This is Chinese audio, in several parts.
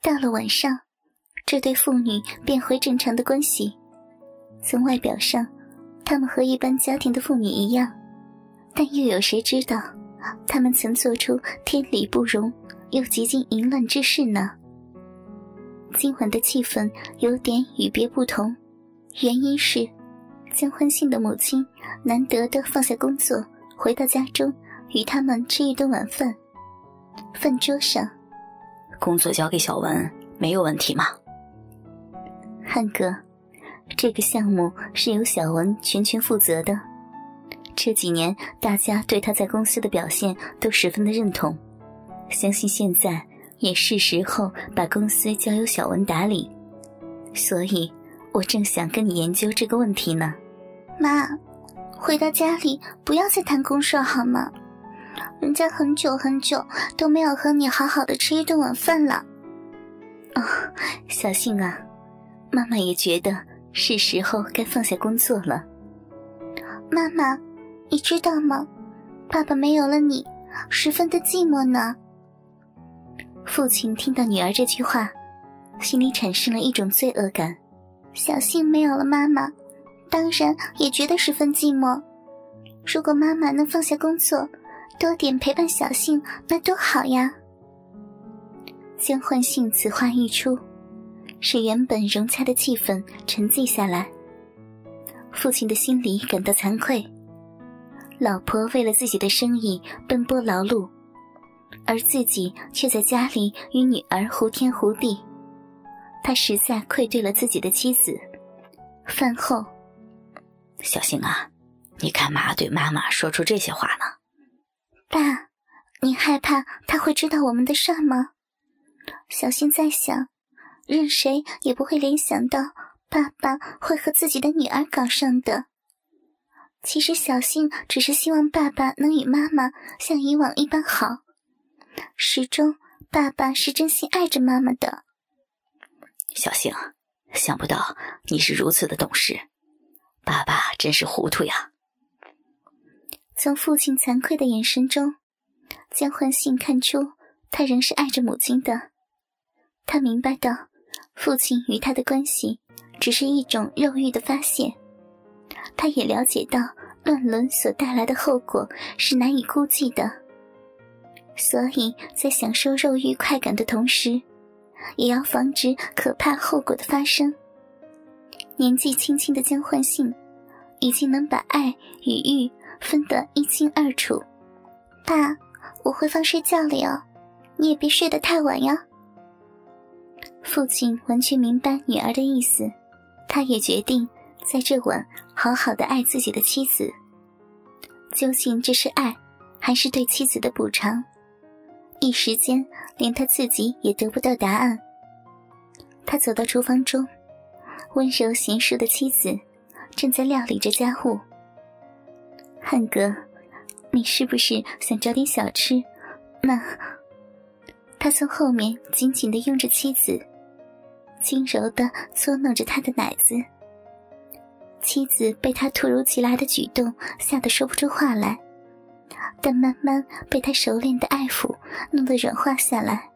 到了晚上，这对父女变回正常的关系。从外表上，他们和一般家庭的妇女一样，但又有谁知道他们曾做出天理不容又极尽淫乱之事呢？今晚的气氛有点与别不同，原因是江欢信的母亲难得地放下工作，回到家中与他们吃一顿晚饭。饭桌上， 工作交给小文没有问题吗？ 汉哥，这个项目是由小文全权负责的。这几年大家对他在公司的表现都十分的认同，相信现在也是时候把公司交由小文打理，所以我正想跟你研究这个问题呢。 妈，回到家里不要再谈公事好吗？人家很久很久都没有和你好好的吃一顿晚饭了。 哦，小杏啊，妈妈也觉得是时候该放下工作了。 妈妈，你知道吗？爸爸没有了你，十分的寂寞呢。 父亲听到女儿这句话，心里产生了一种罪恶感。 小杏没有了妈妈，当然也觉得十分寂寞。如果妈妈能放下工作，多点陪伴小杏，那多好呀。 江欢信此话一出，使原本融洽的气氛沉寂下来。父亲的心里感到惭愧，老婆为了自己的生意奔波劳碌，而自己却在家里与女儿胡天胡地，他实在愧对了自己的妻子。饭后， 小杏啊，你干嘛对妈妈说出这些话呢？ 爸，你害怕他会知道我们的事吗？小杏在想，任谁也不会联想到爸爸会和自己的女儿搞上的。其实小杏只是希望爸爸能与妈妈像以往一般好，始终爸爸是真心爱着妈妈的。 小杏，想不到你是如此的懂事，爸爸真是糊涂呀。 从父亲惭愧的眼神中，江欢信看出他仍是爱着母亲的。他明白到父亲与他的关系只是一种肉欲的发泄，他也了解到乱伦所带来的后果是难以估计的，所以在享受肉欲快感的同时，也要防止可怕后果的发生。年纪轻轻的江欢信已经能把爱与欲分得一清二楚。 爸，我会放睡觉了哟，你也别睡得太晚呀。 父亲完全明白女儿的意思，他也决定在这晚好好的爱自己的妻子。究竟这是爱，还是对妻子的补偿？一时间连他自己也得不到答案。他走到厨房中，温柔贤淑的妻子正在料理着家务。汉哥，你是不是想找点小吃？那……他从后面紧紧地拥着妻子，轻柔地搓弄着她的奶子。妻子被他突如其来的举动吓得说不出话来，但慢慢被他熟练的爱抚弄得软化下来。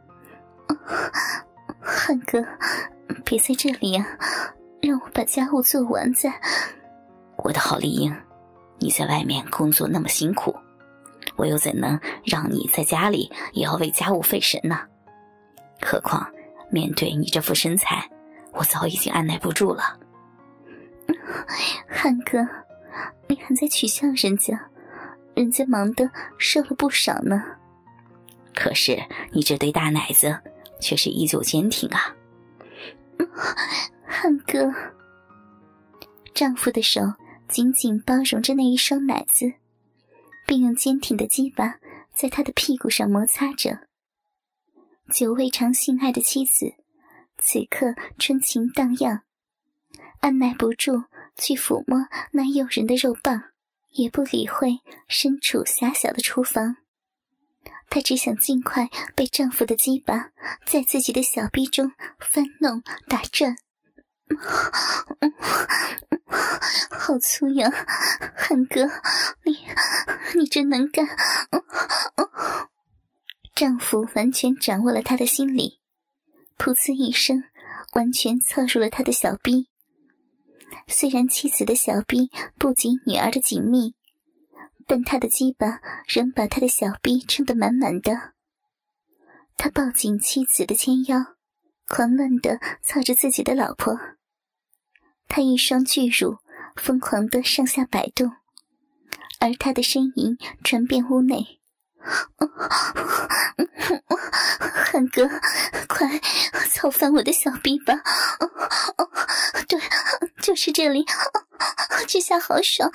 汉哥，别在这里啊，让我把家务做完再…… 我的好丽英，你在外面工作那么辛苦，我又怎能让你在家里也要为家务费神呢？何况面对你这副身材，我早已经按耐不住了。 汉哥，你还在取笑人家，人家忙得瘦了不少呢。 可是你这对大奶子却是依旧坚挺啊。 汉哥，丈夫的手紧紧包容着那一双奶子，并用坚挺的鸡巴在他的屁股上摩擦着。久未尝性爱的妻子此刻春情荡漾，按耐不住去抚摸那诱人的肉棒，也不理会身处狭小的厨房。她只想尽快被丈夫的鸡巴在自己的小臂中翻弄打转。好粗呀，汉哥，你真能干。丈夫完全掌握了她的心理， 噗呲一声，完全操入了他的小逼。虽然妻子的小逼不及女儿的紧密，但他的鸡巴仍把他的小逼撑得满满的。他抱紧妻子的纤腰，狂乱地操着自己的老婆。他一双巨乳疯狂地上下摆动，而他的呻吟传遍屋内。汉哥，快操翻我的小逼吧！对，就是这里，这下好爽。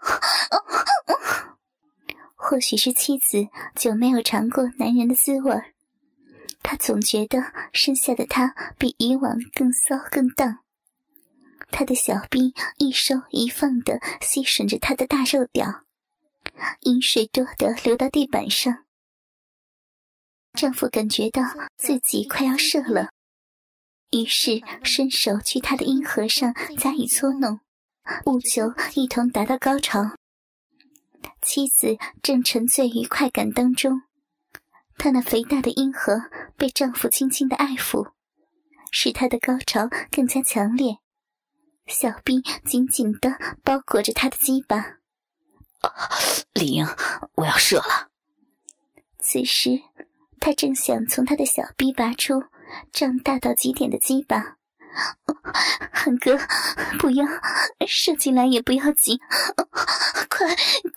或许是妻子久没有尝过男人的滋味，他总觉得身下的他比以往更骚更荡。他的小臂一收一放地吸吮着他的大肉屌，饮水多地流到地板上。丈夫感觉到自己快要射了，于是伸手去他的阴核上加以搓弄，务求一同达到高潮。妻子正沉醉于快感当中，她那肥大的阴核被丈夫轻轻的爱抚，使她的高潮更加强烈。小臂紧紧地包裹着她的鸡巴。 李英，我要射了。 此时他正想从他的小臂拔出胀大到极点的鸡巴。汉哥，不要，射进来也不要紧，快！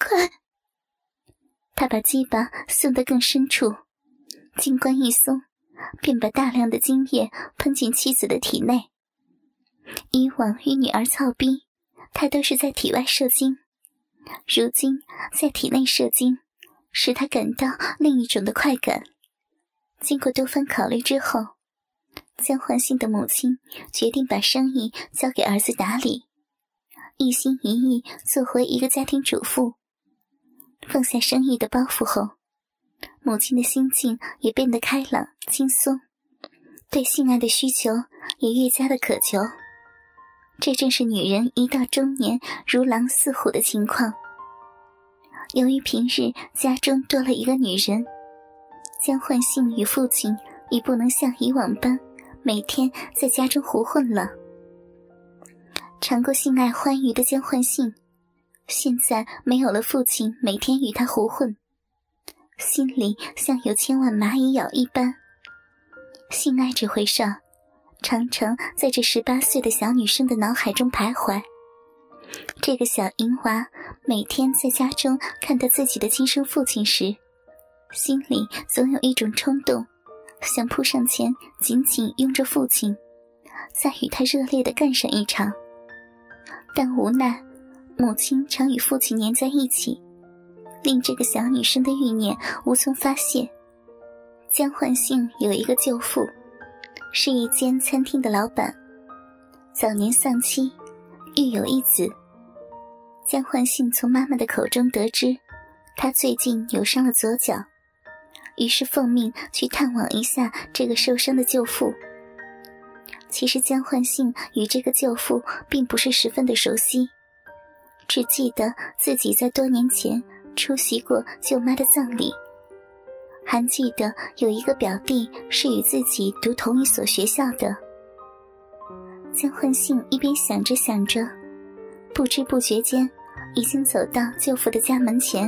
他把鸡巴送得更深处，精关一松，便把大量的精液喷进妻子的体内。以往与女儿操逼，他都是在体外射精，如今在体内射精，使他感到另一种的快感。经过多番考虑之后，江焕信的母亲决定把生意交给儿子打理，一心一意做回一个家庭主妇。放下生意的包袱后，母亲的心境也变得开朗轻松，对性爱的需求也越加的渴求。这正是女人一到中年如狼似虎的情况。由于平日家中多了一个女人，江焕信与父亲已不能像以往般每天在家中胡混了。尝过性爱欢愉的江焕信，现在没有了父亲每天与他胡混，心里像有千万蚂蚁咬一般。性爱这回事儿，常常在这18岁的小女生的脑海中徘徊。这个小淫娃每天在家中看到自己的亲生父亲时，心里总有一种冲动，想扑上前紧紧拥着父亲，再与他热烈地干上一场。但无奈母亲常与父亲黏在一起，令这个小女生的欲念无从发泄。江焕信有一个舅父，是一间餐厅的老板，早年丧妻，育有一子。江焕信从妈妈的口中得知他最近扭伤了左脚，于是奉命去探望一下这个受伤的舅父。其实江焕信与这个舅父并不是十分的熟悉，只记得自己在多年前出席过舅妈的葬礼，还记得有一个表弟是与自己读同一所学校的。江焕信一边想着想着，不知不觉间已经走到舅父的家门前。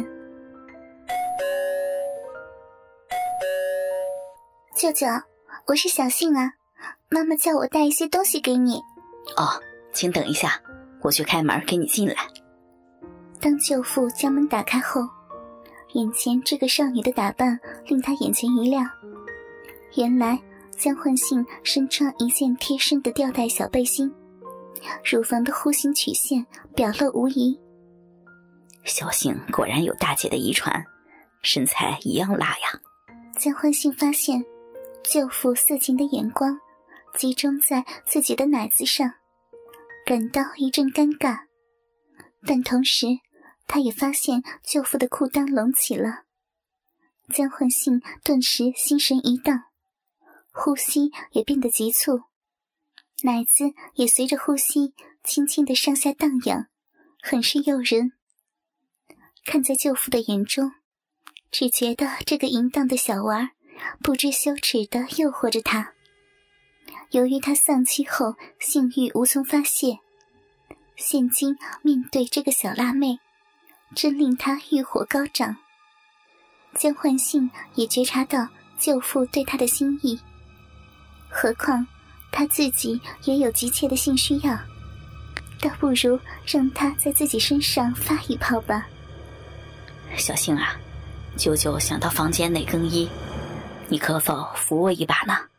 舅舅，我是小信啊，妈妈叫我带一些东西给你。 哦，请等一下，我去开门给你进来。 当舅父将门打开后，眼前这个少女的打扮令他眼前一亮。原来江焕信身穿一件贴身的吊带小背心，乳房的弧形曲线表露无遗。 小杏果然有大姐的遗传，身材一样辣呀。 江焕信发现舅父色情的眼光集中在自己的奶子上，感到一阵尴尬，但同时他也发现舅父的裤裆隆起了。江焕信顿时心神一荡，呼吸也变得急促，奶子也随着呼吸轻轻地上下荡漾，很是诱人。看在舅父的眼中，只觉得这个淫荡的小娃不知羞耻地诱惑着他。 由于他丧妻后性欲无从发泄，现今面对这个小辣妹，真令他欲火高涨。江焕信也觉察到舅父对他的心意，何况他自己也有急切的性需要，倒不如让他在自己身上发一炮吧。 小杏啊，舅舅想到房间内更衣，你可否扶我一把呢？